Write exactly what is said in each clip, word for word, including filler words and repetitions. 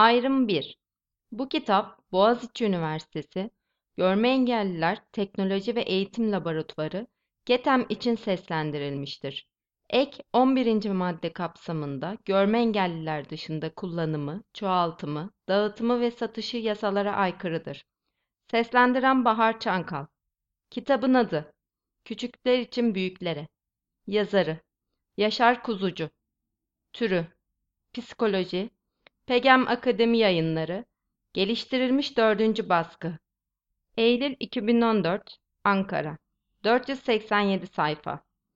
Ayrım bir. Bu kitap Boğaziçi Üniversitesi Görme Engelliler Teknoloji ve Eğitim Laboratuvarı GETEM için seslendirilmiştir. Ek on birinci madde kapsamında görme engelliler dışında kullanımı, çoğaltımı, dağıtımı ve satışı yasalara aykırıdır. Seslendiren Bahar Çankal. Kitabın adı Küçükler için Büyüklere. Yazarı Yaşar Kuzucu. Türü Psikoloji. Pegem Akademi Yayınları. Geliştirilmiş dördüncü baskı. Eylül iki bin on dört, Ankara. dört yüz seksen yedi sayfa.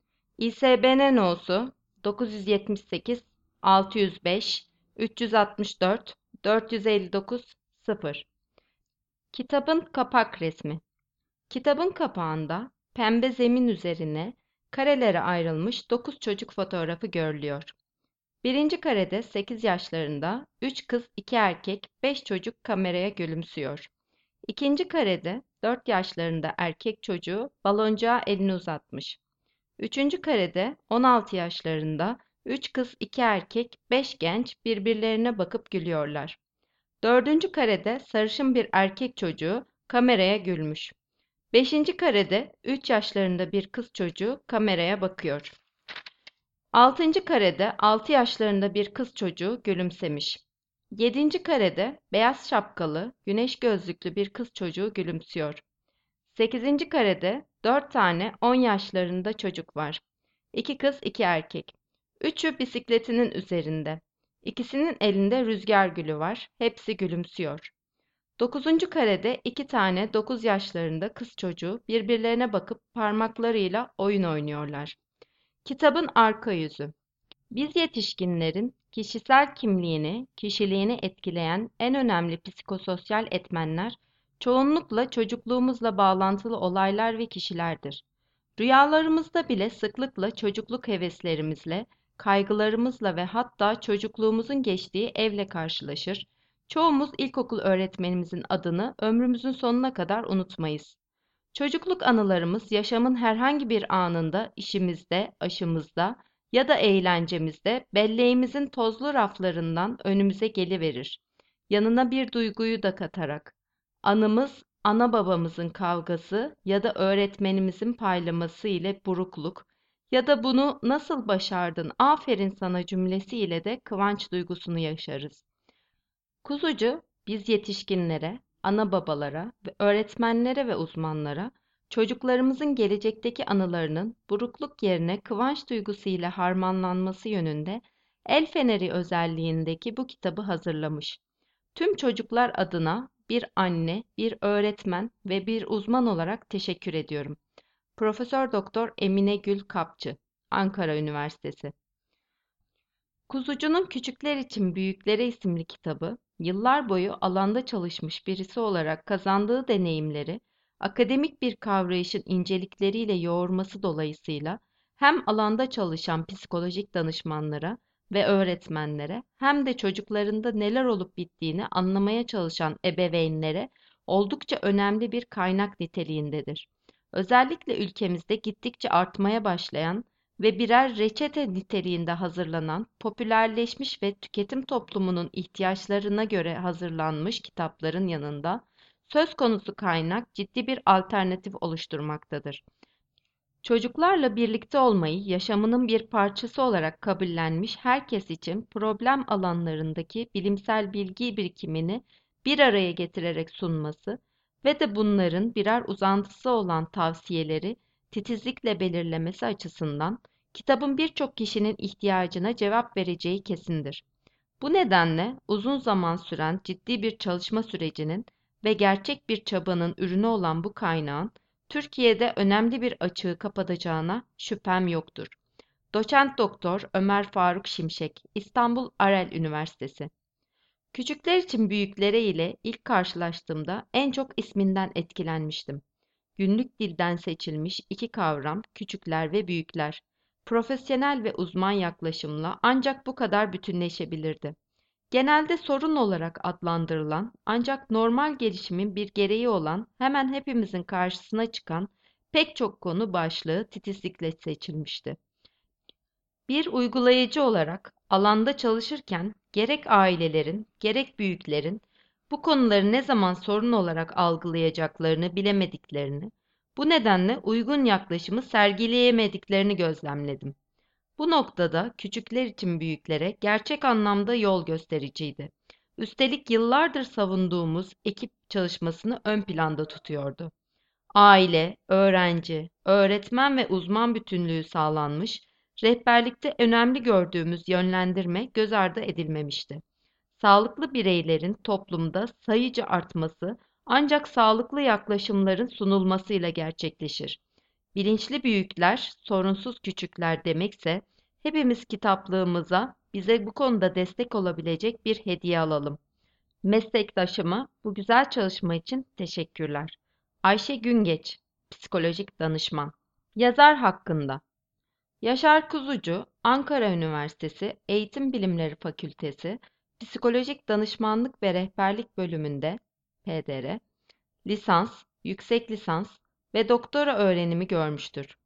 İSBN no'su dokuz yüz yetmiş sekiz altı yüz beş üç yüz altmış dört dört yüz elli dokuz sıfır. Kitabın kapak resmi. Kitabın kapağında pembe zemin üzerine karelere ayrılmış dokuz çocuk fotoğrafı görülüyor. Birinci karede sekiz yaşlarında üç kız iki erkek beş çocuk kameraya gülümsüyor. İkinci karede dört yaşlarında erkek çocuğu baloncuğa elini uzatmış. Üçüncü karede on altı yaşlarında üç kız iki erkek beş genç birbirlerine bakıp gülüyorlar. Dördüncü karede sarışın bir erkek çocuğu kameraya gülmüş. Beşinci karede üç yaşlarında bir kız çocuğu kameraya bakıyor. Altıncı karede altı yaşlarında bir kız çocuğu gülümsemiş. Yedinci karede beyaz şapkalı, güneş gözlüklü bir kız çocuğu gülümsüyor. Sekizinci karede dört tane on yaşlarında çocuk var. İki kız, iki erkek. Üçü bisikletinin üzerinde. İkisinin elinde rüzgar gülü var. Hepsi gülümsüyor. Dokuzuncu karede iki tane dokuz yaşlarında kız çocuğu birbirlerine bakıp parmaklarıyla oyun oynuyorlar. Kitabın arka yüzü. Biz yetişkinlerin kişisel kimliğini, kişiliğini etkileyen en önemli psikososyal etmenler çoğunlukla çocukluğumuzla bağlantılı olaylar ve kişilerdir. Rüyalarımızda bile sıklıkla çocukluk heveslerimizle, kaygılarımızla ve hatta çocukluğumuzun geçtiği evle karşılaşır. Çoğumuz ilkokul öğretmenimizin adını ömrümüzün sonuna kadar unutmayız. Çocukluk anılarımız yaşamın herhangi bir anında, işimizde, aşımızda ya da eğlencemizde belleğimizin tozlu raflarından önümüze geliverir. Yanına bir duyguyu da katarak. Anımız, ana babamızın kavgası ya da öğretmenimizin paylaması ile burukluk ya da bunu nasıl başardın, aferin sana cümlesi ile de kıvanç duygusunu yaşarız. Kuzucu, biz yetişkinlere, ana babalara ve öğretmenlere ve uzmanlara çocuklarımızın gelecekteki anılarının burukluk yerine kıvanç duygusu ile harmanlanması yönünde el feneri özelliğindeki bu kitabı hazırlamış. Tüm çocuklar adına bir anne, bir öğretmen ve bir uzman olarak teşekkür ediyorum. Profesör Doktor Emine Gül Kapçı, Ankara Üniversitesi. Kuzucu'nun Küçükler için Büyüklere isimli kitabı, yıllar boyu alanda çalışmış birisi olarak kazandığı deneyimleri, akademik bir kavrayışın incelikleriyle yoğurması dolayısıyla hem alanda çalışan psikolojik danışmanlara ve öğretmenlere hem de çocuklarında neler olup bittiğini anlamaya çalışan ebeveynlere oldukça önemli bir kaynak niteliğindedir. Özellikle ülkemizde gittikçe artmaya başlayan ve birer reçete niteliğinde hazırlanan, popülerleşmiş ve tüketim toplumunun ihtiyaçlarına göre hazırlanmış kitapların yanında söz konusu kaynak ciddi bir alternatif oluşturmaktadır. Çocuklarla birlikte olmayı yaşamının bir parçası olarak kabullenmiş herkes için problem alanlarındaki bilimsel bilgi birikimini bir araya getirerek sunması ve de bunların birer uzantısı olan tavsiyeleri titizlikle belirlemesi açısından kitabın birçok kişinin ihtiyacına cevap vereceği kesindir. Bu nedenle uzun zaman süren ciddi bir çalışma sürecinin ve gerçek bir çabanın ürünü olan bu kaynağın Türkiye'de önemli bir açığı kapatacağına şüphem yoktur. Doçent Doktor Ömer Faruk Şimşek, İstanbul Arel Üniversitesi. Küçükler için büyüklere ile ilk karşılaştığımda en çok isminden etkilenmiştim. Günlük dilden seçilmiş iki kavram, küçükler ve büyükler. Profesyonel ve uzman yaklaşımla ancak bu kadar bütünleşebilirdi. Genelde sorun olarak adlandırılan ancak normal gelişimin bir gereği olan hemen hepimizin karşısına çıkan pek çok konu başlığı titizlikle seçilmişti. Bir uygulayıcı olarak alanda çalışırken gerek ailelerin, gerek büyüklerin bu konuları ne zaman sorun olarak algılayacaklarını bilemediklerini, bu nedenle uygun yaklaşımı sergileyemediklerini gözlemledim. Bu noktada küçükler için büyüklere gerçek anlamda yol göstericiydi. Üstelik yıllardır savunduğumuz ekip çalışmasını ön planda tutuyordu. Aile, öğrenci, öğretmen ve uzman bütünlüğü sağlanmış, rehberlikte önemli gördüğümüz yönlendirme göz ardı edilmemişti. Sağlıklı bireylerin toplumda sayıca artması ancak sağlıklı yaklaşımların sunulmasıyla gerçekleşir. Bilinçli büyükler, sorunsuz küçükler demekse, hepimiz kitaplığımıza bize bu konuda destek olabilecek bir hediye alalım. Meslektaşıma bu güzel çalışma için teşekkürler. Ayşe Güngeç, psikolojik danışman. Yazar hakkında. Yaşar Kuzucu, Ankara Üniversitesi Eğitim Bilimleri Fakültesi Psikolojik Danışmanlık ve Rehberlik Bölümünde P D R, lisans, yüksek lisans ve doktora öğrenimi görmüştür.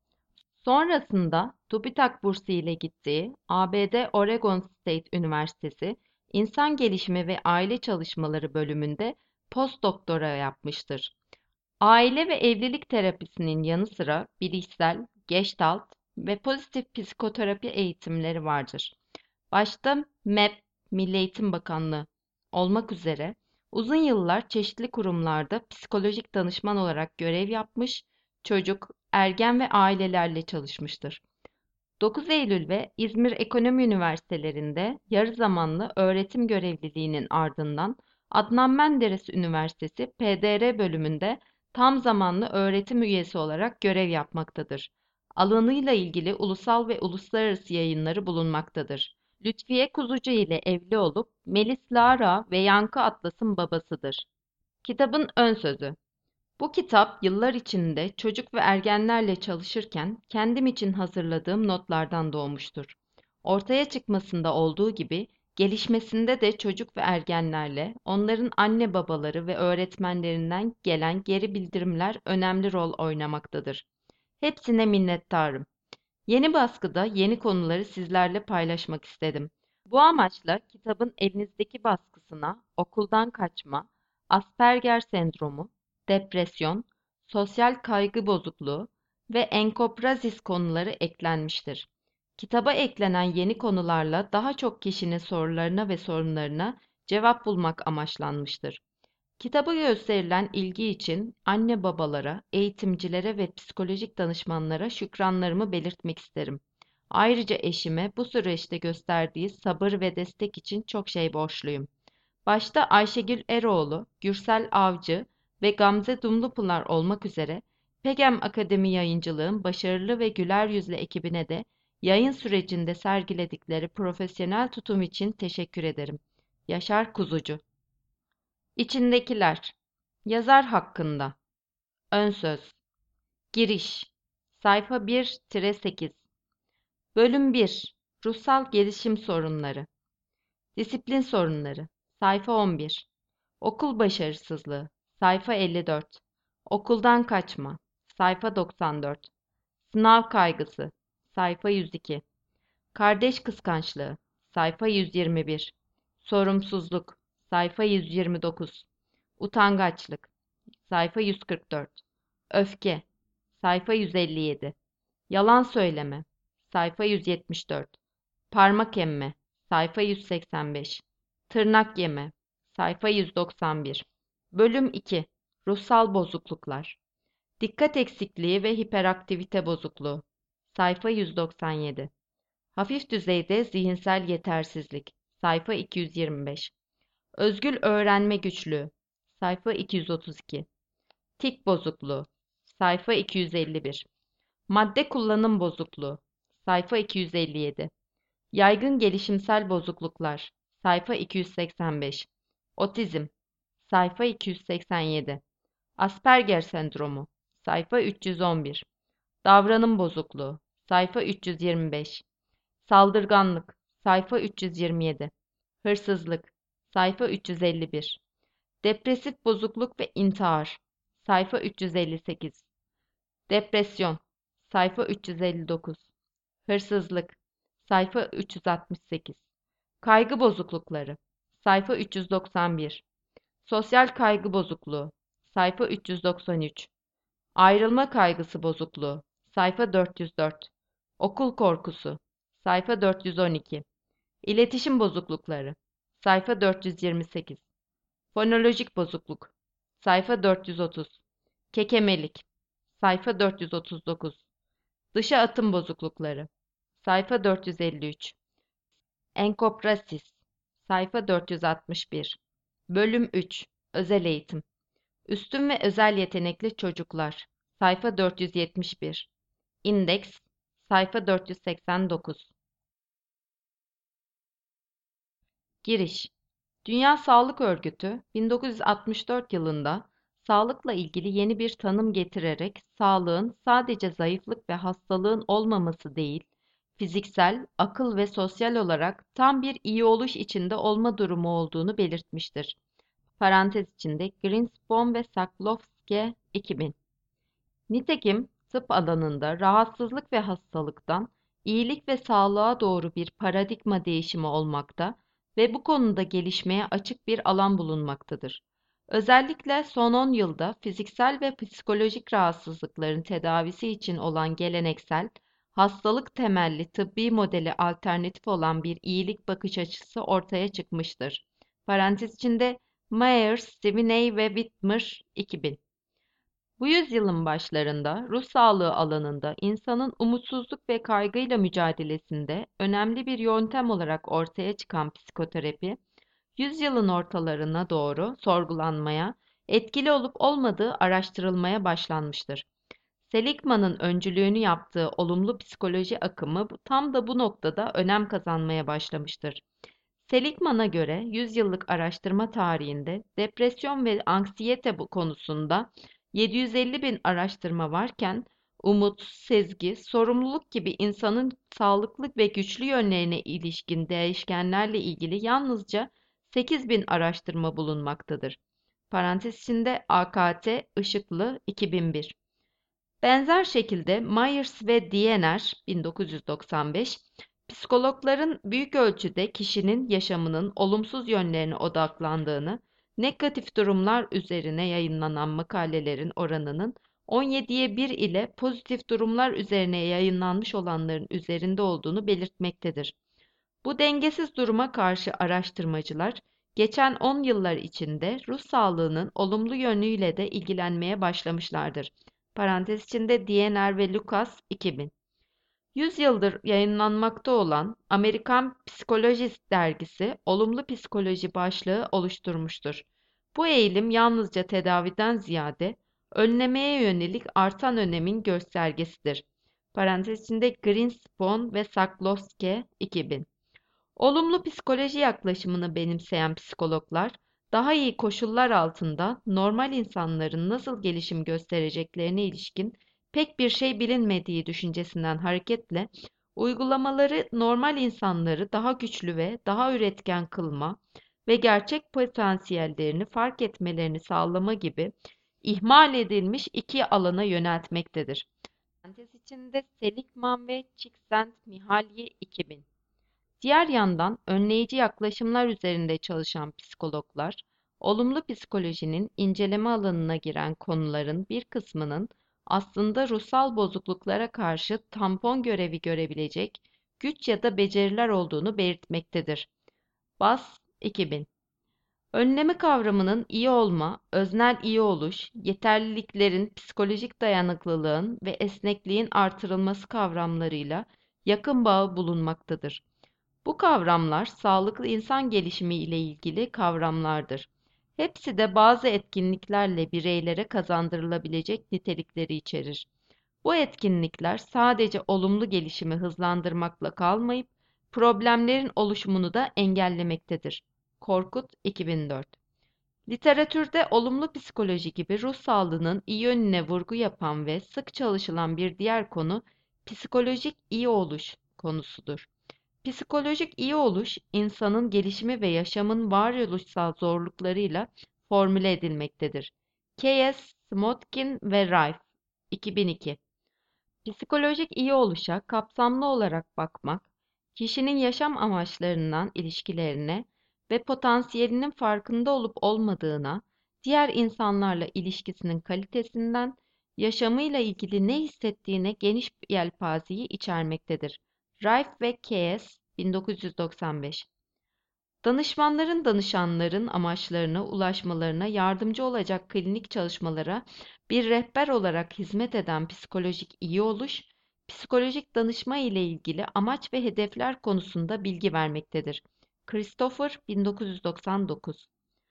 Sonrasında TÜBİTAK bursu ile gittiği A B D Oregon State Üniversitesi İnsan Gelişimi ve Aile Çalışmaları bölümünde postdoktora yapmıştır. Aile ve evlilik terapisinin yanı sıra bilişsel, Gestalt ve pozitif psikoterapi eğitimleri vardır. Başta M E P, Milli Eğitim Bakanlığı olmak üzere uzun yıllar çeşitli kurumlarda psikolojik danışman olarak görev yapmış, çocuk, ergen ve ailelerle çalışmıştır. dokuz Eylül ve İzmir Ekonomi Üniversitelerinde yarı zamanlı öğretim görevliliğinin ardından Adnan Menderes Üniversitesi P D R bölümünde tam zamanlı öğretim üyesi olarak görev yapmaktadır. Alanıyla ilgili ulusal ve uluslararası yayınları bulunmaktadır. Lütfiye Kuzucu ile evli olup Melis Lara ve Yankı Atlas'ın babasıdır. Kitabın ön sözü. Bu kitap yıllar içinde çocuk ve ergenlerle çalışırken kendim için hazırladığım notlardan doğmuştur. Ortaya çıkmasında olduğu gibi gelişmesinde de çocuk ve ergenlerle onların anne babaları ve öğretmenlerinden gelen geri bildirimler önemli rol oynamaktadır. Hepsine minnettarım. Yeni baskıda yeni konuları sizlerle paylaşmak istedim. Bu amaçla kitabın elinizdeki baskısına okuldan kaçma, Asperger sendromu, depresyon, sosyal kaygı bozukluğu ve enkoprazis konuları eklenmiştir. Kitaba eklenen yeni konularla daha çok kişinin sorularına ve sorunlarına cevap bulmak amaçlanmıştır. Kitaba gösterilen ilgi için anne babalara, eğitimcilere ve psikolojik danışmanlara şükranlarımı belirtmek isterim. Ayrıca eşime bu süreçte gösterdiği sabır ve destek için çok şey borçluyum. Başta Ayşegül Eroğlu, Gürsel Avcı ve Gamze Dumlupınar olmak üzere Pegem Akademi Yayıncılığın başarılı ve güler yüzlü ekibine de yayın sürecinde sergiledikleri profesyonel tutum için teşekkür ederim. Yaşar Kuzucu. İçindekiler. Yazar hakkında. Ön söz. Giriş. Sayfa bir sekiz. Bölüm bir. Ruhsal gelişim sorunları. Disiplin sorunları. Sayfa on bir. Okul başarısızlığı. Sayfa elli dört. Okuldan kaçma. Sayfa doksan dört. Sınav kaygısı. Sayfa yüz iki. Kardeş kıskançlığı. Sayfa yüz yirmi bir. Sorumsuzluk. Sayfa yüz yirmi dokuz. Utangaçlık. Sayfa yüz kırk dört. Öfke. Sayfa yüz elli yedi. Yalan söyleme. Sayfa yüz yetmiş dört. Parmak emme. Sayfa yüz seksen beş. Tırnak yeme. Sayfa yüz doksan bir. Bölüm iki. Ruhsal bozukluklar. Dikkat eksikliği ve hiperaktivite bozukluğu. Sayfa yüz doksan yedi. Hafif düzeyde zihinsel yetersizlik. Sayfa iki yüz yirmi beş. Özgül öğrenme güçlüğü. Sayfa iki yüz otuz iki. Tik bozukluğu. Sayfa iki yüz elli bir. Madde kullanım bozukluğu. Sayfa iki yüz elli yedi. Yaygın gelişimsel bozukluklar. Sayfa iki yüz seksen beş. Otizm. Sayfa iki yüz seksen yedi. Asperger sendromu. Sayfa üç yüz on bir. Davranım bozukluğu. Sayfa üç yüz yirmi beş. Saldırganlık. Sayfa üç yüz yirmi yedi. Hırsızlık. Sayfa üç yüz elli bir. Depresif bozukluk ve intihar. Sayfa üç yüz elli sekiz. Depresyon. Sayfa üç yüz elli dokuz. Hırsızlık. sayfa üç yüz altmış sekiz. Kaygı bozuklukları, sayfa üç yüz doksan bir. Sosyal kaygı bozukluğu, sayfa üç yüz doksan üç. Ayrılma kaygısı bozukluğu, sayfa dört yüz dört. Okul korkusu, sayfa dört yüz on iki. İletişim bozuklukları, sayfa dört yüz yirmi sekiz. Fonolojik bozukluk, sayfa dört yüz otuz. Kekemelik, sayfa dört yüz otuz dokuz. Dışa atım bozuklukları, sayfa dört yüz elli üç. Enkoprasis, sayfa dört yüz altmış bir. Bölüm üç. Özel eğitim. Üstün ve özel yetenekli çocuklar, sayfa dört yüz yetmiş bir. İndeks, sayfa dört yüz seksen dokuz. Giriş. Dünya Sağlık Örgütü, bin dokuz yüz altmış dört yılında sağlıkla ilgili yeni bir tanım getirerek sağlığın sadece zayıflık ve hastalığın olmaması değil, fiziksel, akıl ve sosyal olarak tam bir iyi oluş içinde olma durumu olduğunu belirtmiştir. Parantez içinde Greenspan ve Saklovsky iki bin. Nitekim tıp alanında rahatsızlık ve hastalıktan iyilik ve sağlığa doğru bir paradigma değişimi olmakta ve bu konuda gelişmeye açık bir alan bulunmaktadır. Özellikle son on yılda fiziksel ve psikolojik rahatsızlıkların tedavisi için olan geleneksel, hastalık temelli tıbbi modeli alternatif olan bir iyilik bakış açısı ortaya çıkmıştır. Parantez içinde Myers, Sweeney ve Whitmer iki bin. Bu yüzyılın başlarında ruh sağlığı alanında insanın umutsuzluk ve kaygıyla mücadelesinde önemli bir yöntem olarak ortaya çıkan psikoterapi, yüzyılın ortalarına doğru sorgulanmaya, etkili olup olmadığı araştırılmaya başlanmıştır. Seligman'ın öncülüğünü yaptığı olumlu psikoloji akımı tam da bu noktada önem kazanmaya başlamıştır. Seligman'a göre yüzyıllık araştırma tarihinde depresyon ve anksiyete konusunda yedi yüz elli bin araştırma varken, umut, sezgi, sorumluluk gibi insanın sağlıklı ve güçlü yönlerine ilişkin değişkenlerle ilgili yalnızca sekiz bin araştırma bulunmaktadır. Parantez içinde A K T Işıklı iki bin bir. Benzer şekilde Myers ve Diener bin dokuz yüz doksan beş, psikologların büyük ölçüde kişinin yaşamının olumsuz yönlerine odaklandığını, negatif durumlar üzerine yayınlanan makalelerin oranının on yediye bir ile pozitif durumlar üzerine yayınlanmış olanların üzerinde olduğunu belirtmektedir. Bu dengesiz duruma karşı araştırmacılar, geçen on yıllar içinde ruh sağlığının olumlu yönüyle de ilgilenmeye başlamışlardır. Parantez içinde Diener ve Lucas iki bin. yüz yıldır yayınlanmakta olan Amerikan Psikolojist dergisi olumlu psikoloji başlığı oluşturmuştur. Bu eğilim yalnızca tedaviden ziyade önlemeye yönelik artan önemin göstergesidir. Parantez içinde Greenspan ve Saklovsky iki bin. Olumlu psikoloji yaklaşımını benimseyen psikologlar, daha iyi koşullar altında normal insanların nasıl gelişim göstereceklerine ilişkin pek bir şey bilinmediği düşüncesinden hareketle, uygulamaları normal insanları daha güçlü ve daha üretken kılma ve gerçek potansiyellerini fark etmelerini sağlama gibi ihmal edilmiş iki alana yöneltmektedir. Parantez içinde Seligman ve Csikszentmihalyi iki bin. Diğer yandan önleyici yaklaşımlar üzerinde çalışan psikologlar, olumlu psikolojinin inceleme alanına giren konuların bir kısmının aslında ruhsal bozukluklara karşı tampon görevi görebilecek güç ya da beceriler olduğunu belirtmektedir. Bass iki bin. Önleme kavramının iyi olma, öznel iyi oluş, yeterliliklerin, psikolojik dayanıklılığın ve esnekliğin artırılması kavramlarıyla yakın bağı bulunmaktadır. Bu kavramlar sağlıklı insan gelişimi ile ilgili kavramlardır. Hepsi de bazı etkinliklerle bireylere kazandırılabilecek nitelikleri içerir. Bu etkinlikler sadece olumlu gelişimi hızlandırmakla kalmayıp problemlerin oluşumunu da engellemektedir. Korkut iki bin dört. Literatürde olumlu psikoloji gibi ruh sağlığının iyi yönüne vurgu yapan ve sık çalışılan bir diğer konu psikolojik iyi oluş konusudur. Psikolojik iyi oluş, insanın gelişimi ve yaşamın varoluşsal zorluklarıyla formüle edilmektedir. K S. Smotkin ve Rife, iki bin iki. Psikolojik iyi oluşa kapsamlı olarak bakmak, kişinin yaşam amaçlarından ilişkilerine ve potansiyelinin farkında olup olmadığına, diğer insanlarla ilişkisinin kalitesinden, yaşamıyla ilgili ne hissettiğine geniş bir yelpazeyi içermektedir. Rife ve Keyes, bin dokuz yüz doksan beş. Danışmanların danışanların amaçlarına ulaşmalarına yardımcı olacak klinik çalışmalara bir rehber olarak hizmet eden psikolojik iyi oluş, psikolojik danışma ile ilgili amaç ve hedefler konusunda bilgi vermektedir. Christopher, bin dokuz yüz doksan dokuz.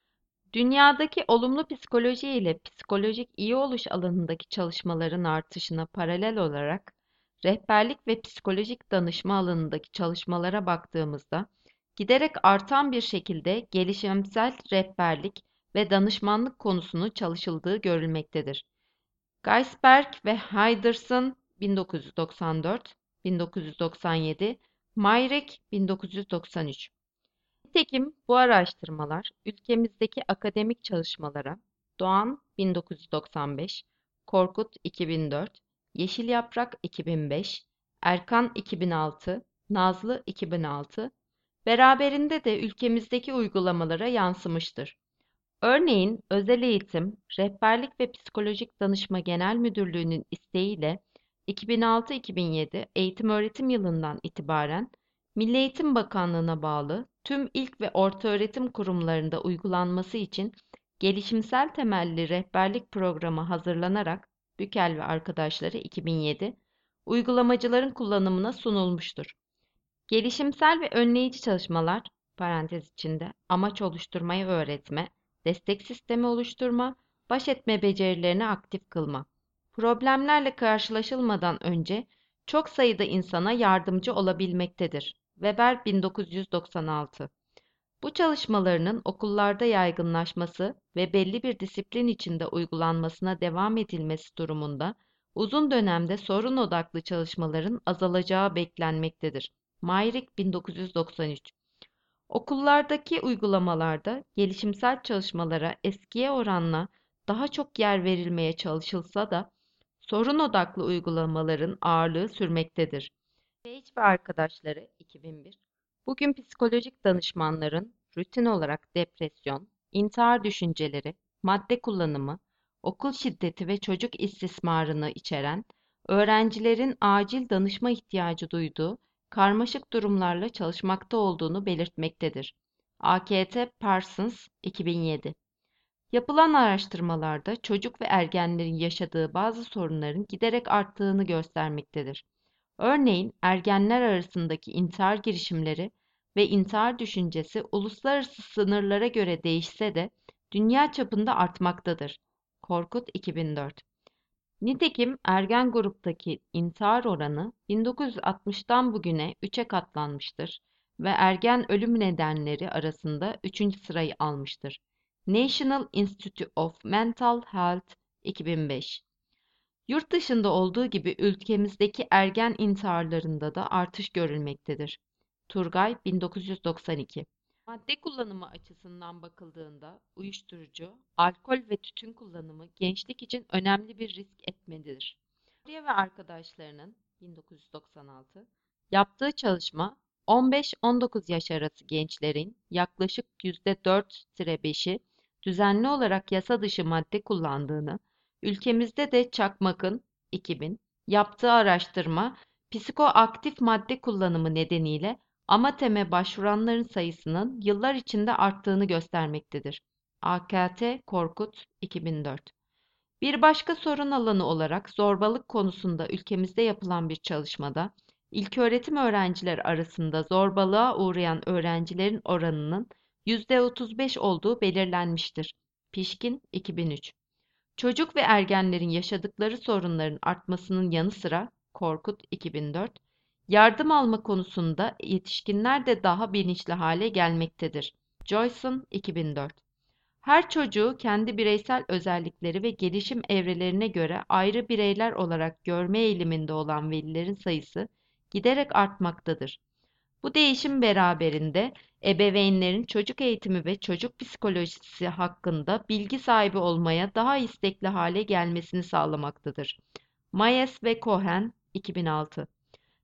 Dünyadaki olumlu psikoloji ile psikolojik iyi oluş alanındaki çalışmaların artışına paralel olarak, rehberlik ve psikolojik danışma alanındaki çalışmalara baktığımızda, giderek artan bir şekilde gelişimsel rehberlik ve danışmanlık konusunu çalışıldığı görülmektedir. Geisberg ve Henderson, bin dokuz yüz doksan dört, bin dokuz yüz doksan yedi, Myrick, bin dokuz yüz doksan üç. Nitekim bu araştırmalar ülkemizdeki akademik çalışmalara Doğan, bin dokuz yüz doksan beş, Korkut, iki bin dört, Yeşil Yaprak, iki bin beş, Erkan, iki bin altı, Nazlı, iki bin altı, beraberinde de ülkemizdeki uygulamalara yansımıştır. Örneğin Özel Eğitim, Rehberlik ve Psikolojik Danışma Genel Müdürlüğü'nün isteğiyle iki bin altı iki bin yedi eğitim-öğretim yılından itibaren Milli Eğitim Bakanlığı'na bağlı tüm ilk ve ortaöğretim kurumlarında uygulanması için gelişimsel temelli rehberlik programı hazırlanarak Bükel ve arkadaşları iki bin yedi uygulamacıların kullanımına sunulmuştur. Gelişimsel ve önleyici çalışmalar, parantez içinde, amaç oluşturmayı öğretme, destek sistemi oluşturma, baş etme becerilerini aktif kılma. Problemlerle karşılaşılmadan önce çok sayıda insana yardımcı olabilmektedir. Weber, bin dokuz yüz doksan altı. Bu çalışmalarının okullarda yaygınlaşması ve belli bir disiplin içinde uygulanmasına devam edilmesi durumunda uzun dönemde sorun odaklı çalışmaların azalacağı beklenmektedir. Myrick, bin dokuz yüz doksan üç. Okullardaki uygulamalarda gelişimsel çalışmalara eskiye oranla daha çok yer verilmeye çalışılsa da sorun odaklı uygulamaların ağırlığı sürmektedir. Page ve arkadaşları, iki bin bir. Bugün psikolojik danışmanların rutin olarak depresyon, intihar düşünceleri, madde kullanımı, okul şiddeti ve çocuk istismarını içeren, öğrencilerin acil danışma ihtiyacı duyduğu karmaşık durumlarla çalışmakta olduğunu belirtmektedir. A K T Parsons, iki bin yedi. Yapılan araştırmalarda çocuk ve ergenlerin yaşadığı bazı sorunların giderek arttığını göstermektedir. Örneğin ergenler arasındaki intihar girişimleri ve intihar düşüncesi uluslararası sınırlara göre değişse de dünya çapında artmaktadır. Korkut, iki bin dört. Nitekim ergen gruptaki intihar oranı bin dokuz yüz altmıştan bugüne üçe katlanmıştır ve ergen ölüm nedenleri arasında üçüncü sırayı almıştır. National Institute of Mental Health, iki bin beş. Yurt dışında olduğu gibi ülkemizdeki ergen intiharlarında da artış görülmektedir. Turgay, bin dokuz yüz doksan iki. Madde kullanımı açısından bakıldığında uyuşturucu, alkol ve tütün kullanımı gençlik için önemli bir risk etmelidir. Maria ve arkadaşlarının bin dokuz yüz doksan altı yaptığı çalışma on beş on dokuz yaş arası gençlerin yaklaşık yüzde dört beşi düzenli olarak yasa dışı madde kullandığını, ülkemizde de Çakmak'ın iki bin yaptığı araştırma psikoaktif madde kullanımı nedeniyle AMATEM'e başvuranların sayısının yıllar içinde arttığını göstermektedir. A K T Korkut, iki bin dört. Bir başka sorun alanı olarak zorbalık konusunda ülkemizde yapılan bir çalışmada ilköğretim öğrenciler arasında zorbalığa uğrayan öğrencilerin oranının yüzde otuz beş olduğu belirlenmiştir. Pişkin, iki bin üç. Çocuk ve ergenlerin yaşadıkları sorunların artmasının yanı sıra Korkut, iki bin dört, yardım alma konusunda yetişkinler de daha bilinçli hale gelmektedir. Joyson, iki bin dört. Her çocuğu kendi bireysel özellikleri ve gelişim evrelerine göre ayrı bireyler olarak görme eğiliminde olan velilerin sayısı giderek artmaktadır. Bu değişim beraberinde ebeveynlerin çocuk eğitimi ve çocuk psikolojisi hakkında bilgi sahibi olmaya daha istekli hale gelmesini sağlamaktadır. Myers ve Cohen, iki bin altı.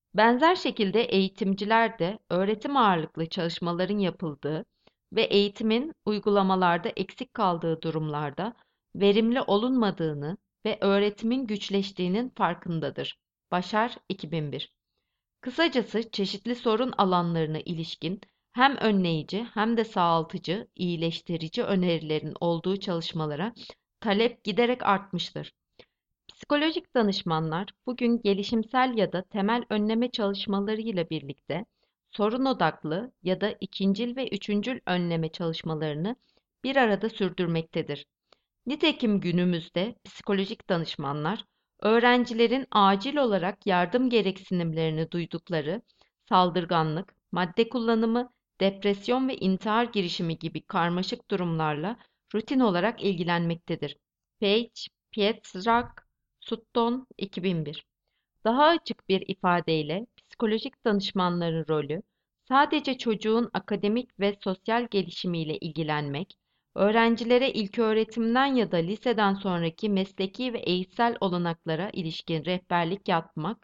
Benzer şekilde eğitimciler de öğretim ağırlıklı çalışmaların yapıldığı ve eğitimin uygulamalarda eksik kaldığı durumlarda verimli olunmadığını ve öğretimin güçleştiğinin farkındadır. Başar iki bin bir. Kısacası çeşitli sorun alanlarına ilişkin hem önleyici hem de sağaltıcı, iyileştirici önerilerin olduğu çalışmalara talep giderek artmıştır. Psikolojik danışmanlar bugün gelişimsel ya da temel önleme çalışmalarıyla birlikte sorun odaklı ya da ikincil ve üçüncül önleme çalışmalarını bir arada sürdürmektedir. Nitekim günümüzde psikolojik danışmanlar, öğrencilerin acil olarak yardım gereksinimlerini duydukları saldırganlık, madde kullanımı, depresyon ve intihar girişimi gibi karmaşık durumlarla rutin olarak ilgilenmektedir. Page, Pietrzak, Sutton, iki bin bir. Daha açık bir ifadeyle psikolojik danışmanların rolü, sadece çocuğun akademik ve sosyal gelişimiyle ilgilenmek, öğrencilere ilköğretimden ya da liseden sonraki mesleki ve eğitsel olanaklara ilişkin rehberlik yapmak,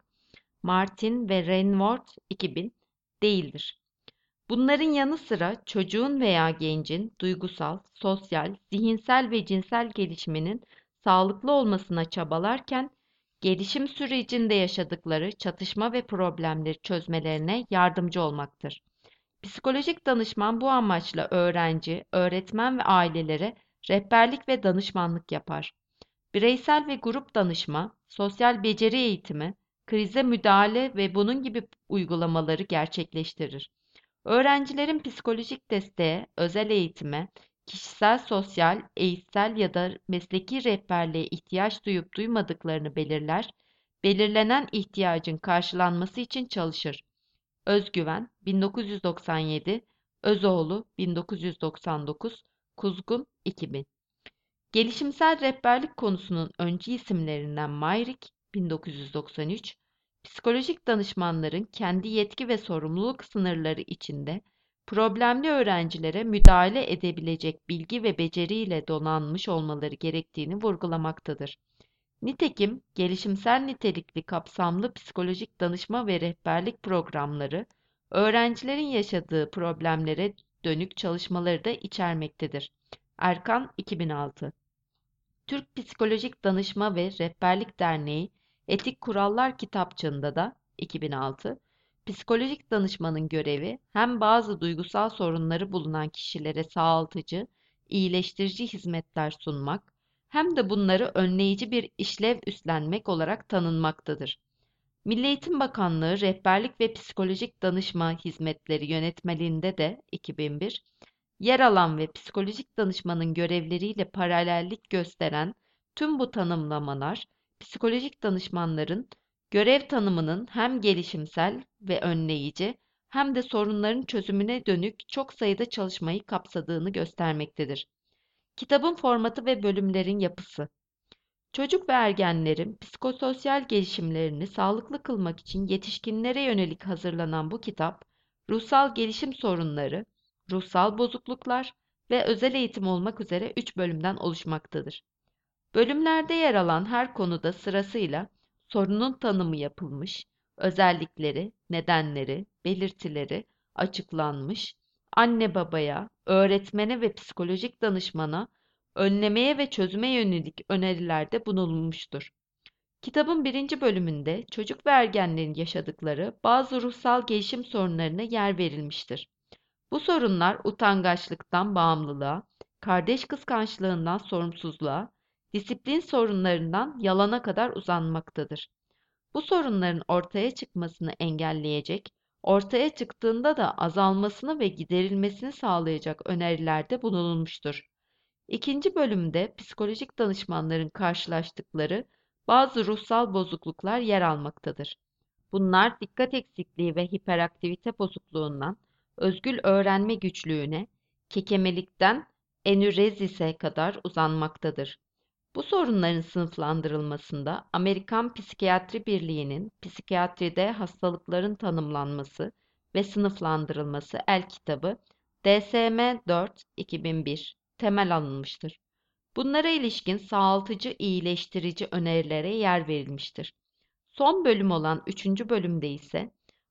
Martin ve Rainward iki bin değildir. Bunların yanı sıra çocuğun veya gencin duygusal, sosyal, zihinsel ve cinsel gelişiminin sağlıklı olmasına çabalarken, gelişim sürecinde yaşadıkları çatışma ve problemleri çözmelerine yardımcı olmaktır. Psikolojik danışman bu amaçla öğrenci, öğretmen ve ailelere rehberlik ve danışmanlık yapar. Bireysel ve grup danışma, sosyal beceri eğitimi, krize müdahale ve bunun gibi uygulamaları gerçekleştirir. Öğrencilerin psikolojik desteğe, özel eğitime, kişisel, sosyal, eğitsel ya da mesleki rehberliğe ihtiyaç duyup duymadıklarını belirler, belirlenen ihtiyacın karşılanması için çalışır. Özgüven bin dokuz yüz doksan yedi, Özoğlu bin dokuz yüz doksan dokuz, Kuzgun iki bin. Gelişimsel rehberlik konusunun öncü isimlerinden Myrick bin dokuz yüz doksan üç, psikolojik danışmanların kendi yetki ve sorumluluk sınırları içinde problemli öğrencilere müdahale edebilecek bilgi ve beceriyle donanmış olmaları gerektiğini vurgulamaktadır. Nitekim gelişimsel nitelikli kapsamlı psikolojik danışma ve rehberlik programları, öğrencilerin yaşadığı problemlere dönük çalışmaları da içermektedir. Erkan iki bin altı. Türk Psikolojik Danışma ve Rehberlik Derneği Etik Kurallar Kitapçığında da iki bin altı, psikolojik danışmanın görevi hem bazı duygusal sorunları bulunan kişilere sağaltıcı, iyileştirici hizmetler sunmak, hem de bunları önleyici bir işlev üstlenmek olarak tanınmaktadır. Milli Eğitim Bakanlığı Rehberlik ve Psikolojik Danışma Hizmetleri Yönetmeliğinde de iki bin bir, yer alan ve psikolojik danışmanın görevleriyle paralellik gösteren tüm bu tanımlamalar, psikolojik danışmanların görev tanımının hem gelişimsel ve önleyici hem de sorunların çözümüne dönük çok sayıda çalışmayı kapsadığını göstermektedir. Kitabın formatı ve bölümlerin yapısı. Çocuk ve ergenlerin psikososyal gelişimlerini sağlıklı kılmak için yetişkinlere yönelik hazırlanan bu kitap, ruhsal gelişim sorunları, ruhsal bozukluklar ve özel eğitim olmak üzere üç bölümden oluşmaktadır. Bölümlerde yer alan her konuda sırasıyla sorunun tanımı yapılmış, özellikleri, nedenleri, belirtileri açıklanmış, anne babaya, öğretmene ve psikolojik danışmana önlemeye ve çözüme yönelik önerilerde bulunulmuştur. Kitabın birinci bölümünde çocuk ve ergenlerin yaşadıkları bazı ruhsal gelişim sorunlarına yer verilmiştir. Bu sorunlar utangaçlıktan bağımlılığa, kardeş kıskançlığından sorumsuzluğa, disiplin sorunlarından yalana kadar uzanmaktadır. Bu sorunların ortaya çıkmasını engelleyecek, ortaya çıktığında da azalmasını ve giderilmesini sağlayacak önerilerde bulunulmuştur. İkinci bölümde psikolojik danışmanların karşılaştıkları bazı ruhsal bozukluklar yer almaktadır. Bunlar dikkat eksikliği ve hiperaktivite bozukluğundan özgül öğrenme güçlüğüne, kekemelikten enürezise kadar uzanmaktadır. Bu sorunların sınıflandırılmasında Amerikan Psikiyatri Birliği'nin Psikiyatride Hastalıkların Tanımlanması ve Sınıflandırılması El Kitabı D S M dört iki bin bir temel alınmıştır. Bunlara ilişkin sağaltıcı, iyileştirici önerilere yer verilmiştir. Son bölüm olan üçüncü bölümde ise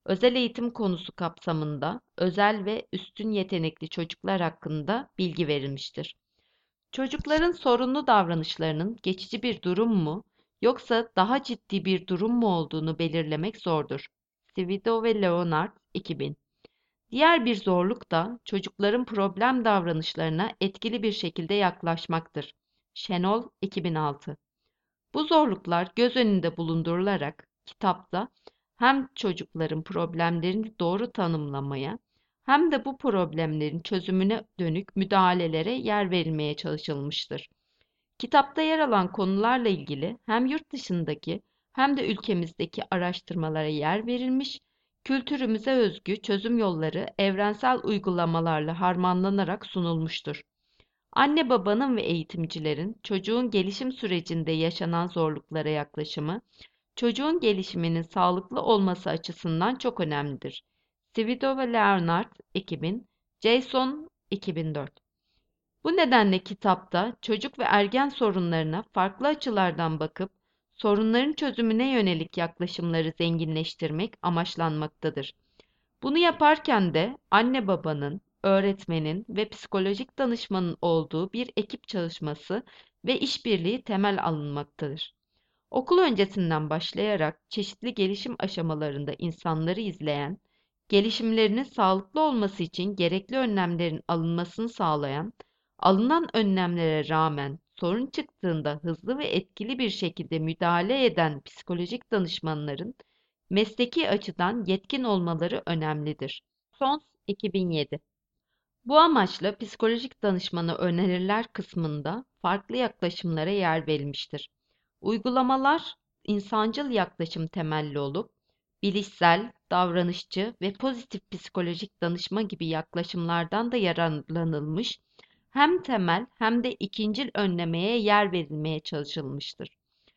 özel eğitim konusu kapsamında özel ve üstün yetenekli çocuklar hakkında bilgi verilmiştir. Çocukların sorunlu davranışlarının geçici bir durum mu yoksa daha ciddi bir durum mu olduğunu belirlemek zordur. Svido ve Leonard iki bin. Diğer bir zorluk da çocukların problem davranışlarına etkili bir şekilde yaklaşmaktır. Şenol iki bin altı. Bu zorluklar göz önünde bulundurularak kitapta hem çocukların problemlerini doğru tanımlamaya hem de bu problemlerin çözümüne dönük müdahalelere yer verilmeye çalışılmıştır. Kitapta yer alan konularla ilgili hem yurt dışındaki hem de ülkemizdeki araştırmalara yer verilmiş, kültürümüze özgü çözüm yolları evrensel uygulamalarla harmanlanarak sunulmuştur. Anne babanın ve eğitimcilerin çocuğun gelişim sürecinde yaşanan zorluklara yaklaşımı, çocuğun gelişiminin sağlıklı olması açısından çok önemlidir. Svido ve Leonard iki bin, Jason iki bin dört. Bu nedenle kitapta çocuk ve ergen sorunlarına farklı açılardan bakıp sorunların çözümüne yönelik yaklaşımları zenginleştirmek amaçlanmaktadır. Bunu yaparken de anne babanın, öğretmenin ve psikolojik danışmanın olduğu bir ekip çalışması ve işbirliği temel alınmaktadır. Okul öncesinden başlayarak çeşitli gelişim aşamalarında insanları izleyen, gelişimlerinin sağlıklı olması için gerekli önlemlerin alınmasını sağlayan, alınan önlemlere rağmen sorun çıktığında hızlı ve etkili bir şekilde müdahale eden psikolojik danışmanların mesleki açıdan yetkin olmaları önemlidir. Sons iki bin yedi. Bu amaçla psikolojik danışmanı öneriler kısmında farklı yaklaşımlara yer verilmiştir. Uygulamalar insancıl yaklaşım temelli olup, bilişsel, davranışçı ve pozitif psikolojik danışma gibi yaklaşımlardan da yararlanılmış, hem temel hem de ikincil önlemeye yer verilmeye çalışılmıştır.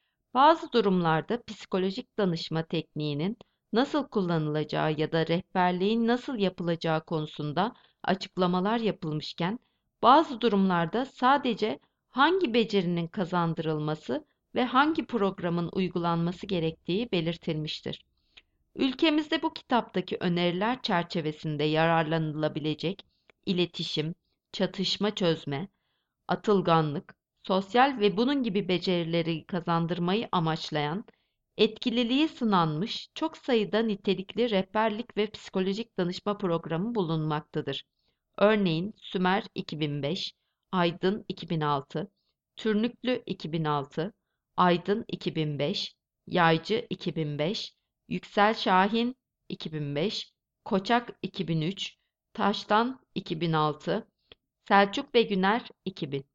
Bazı durumlarda psikolojik danışma tekniğinin nasıl kullanılacağı ya da rehberliğin nasıl yapılacağı konusunda açıklamalar yapılmışken, bazı durumlarda sadece hangi becerinin kazandırılması ve hangi programın uygulanması gerektiği belirtilmiştir. Ülkemizde bu kitaptaki öneriler çerçevesinde yararlanılabilecek iletişim, çatışma çözme, atılganlık, sosyal ve bunun gibi becerileri kazandırmayı amaçlayan, etkililiği sınanmış çok sayıda nitelikli rehberlik ve psikolojik danışma programı bulunmaktadır. Örneğin Sümer iki bin beş, Aydın iki bin altı, Türnüklü iki bin altı, Aydın iki bin beş, Yaycı iki bin beş, Yüksel Şahin iki bin beş, Koçak iki bin üç, Taştan iki bin altı, Selçuk ve Güner iki bin.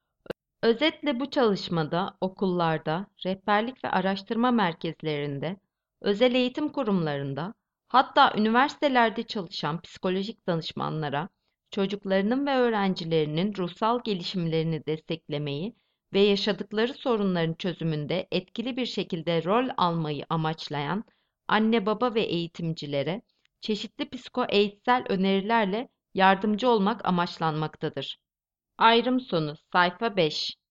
Özetle bu çalışmada okullarda, rehberlik ve araştırma merkezlerinde, özel eğitim kurumlarında, hatta üniversitelerde çalışan psikolojik danışmanlara, çocuklarının ve öğrencilerinin ruhsal gelişimlerini desteklemeyi ve yaşadıkları sorunların çözümünde etkili bir şekilde rol almayı amaçlayan anne baba ve eğitimcilere çeşitli psikoeğitsel önerilerle yardımcı olmak amaçlanmaktadır. Ayrım sonu sayfa beş.